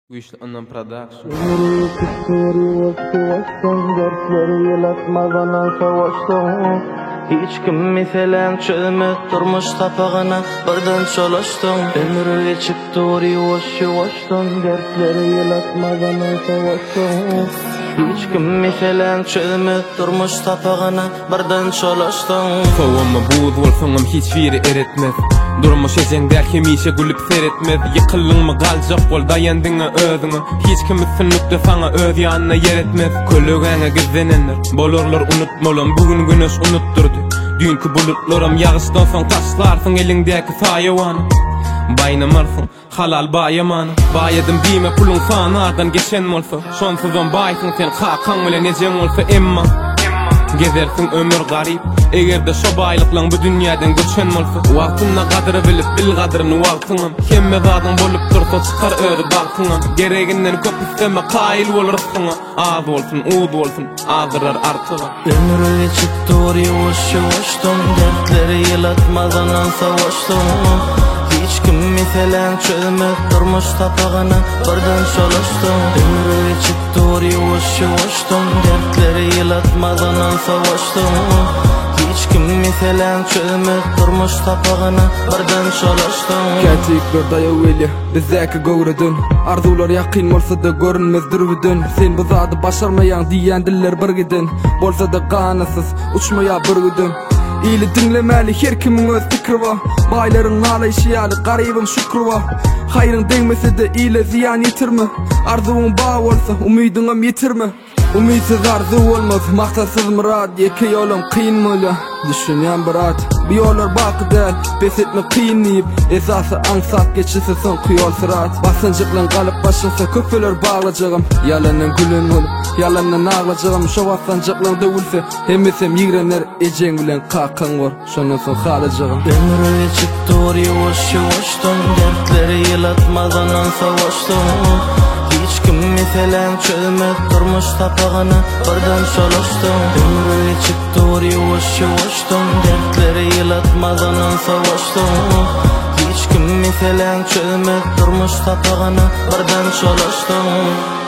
Güýçli Anam Production. Hiç kim meselen çözmek durmuş tapağına birden çolaştın. Ömür geçip doğru yavaş dertleri yalatmadan savaştın. Hiç kim meselen çözmek durmuş tapağına birden çolaştın. Sowama buğz bolsaňam hiç biri eretmez. Durmuş ejen belki mişe gülüp seretmez. Yıkıllyňmy galjak bol daýandyňa özüňe. Hiç kim üstünlikde saňa öz ýanyna yer etmez. Kölegeňe gizlenenler bolarlar unutmalan bugün güneş unutturdy. Dünkü bulutlaram ýagyşdan soň taşlarsyň eliňdäki saýawany. Baynamarsın halal bayaman. Bayadım dime pulun sanardan geçen bolsa. Şonsuzdan baysın sen hakan bilen ejen bolsa emma. Gezersin ömür garip. Egerde şo baýlyklaň bu dünýäden göçen bolsa, wagtyna gadyry bilip bil gadyryny wagtyňam. Hemme zadyň bolup dursa çykar özi bagtyňam. Gereginden köp isteme kaýyl bolarsyň. Az bolsun, uz bolsun, azyrar artyga. Ömür geçip doğru yavaştan dertleri yalatmadan savaştın. Hiç kim meselen çözmek durmuş tapağına birden çolaştın. Ömür geçip doğru yavaştan dertleri yalatmadan savaştın. Hiç kim meselen çözmek durmuş tapağına birden çolaştın. Käçikler daýaweli bizäki gowredin. Arzular ýakyn bolsa da görünmez dürbüdün. Sen bu zady başarmaýan diýendiller bir gidin. Bolsa da ganasyz uçmaýa bir gidin. İli dinlemäli her kimiň öz pikri bar. Baýlaryň nalaýşy ýaly garybyň şükri bar. Haýryň deňmese de ile ziýan ýetirme. Arzuň ba bolsa umydyňam ýetirme. Umydsız arzu bolmaz, maksatsız murad. Ýeke ýolum kyn bolýar, düşünýän birat. Bu ýollar baky däl, bes etme kynlyp. Esasy aňsat geçisi soň kyýol syrat. Basynjyklaň galyp başynsa köpeler baglajagym. Ýalanyň gülün bolup, ýalanyň aglajagym. Şo basynjyklaň döwülse, hemmesem ýigrenler ejeň bilen kakan bor. Şondan soň halajagym. Ömür geçip doğru yavaştan dertleri yalatmadan savaştın. Hiç kim meselen çözmek durmuş tapağına birden çolaştın. Ömür geçip doğru yavaştan dertleri yalatmadan savaştın. Hiç kim meselen çözmek durmuş tapağına birden çolaştın.